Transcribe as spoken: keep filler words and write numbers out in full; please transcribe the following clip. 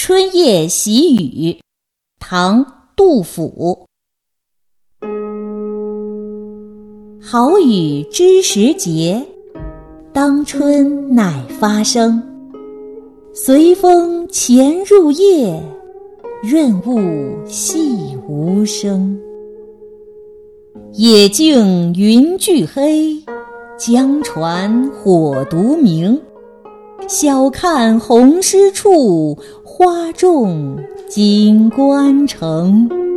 春夜喜雨，唐·杜甫。好雨知时节，当春乃发生。随风潜入夜，润物细无声。野径云俱黑，江船火独明。晓看红湿处，花重锦官城。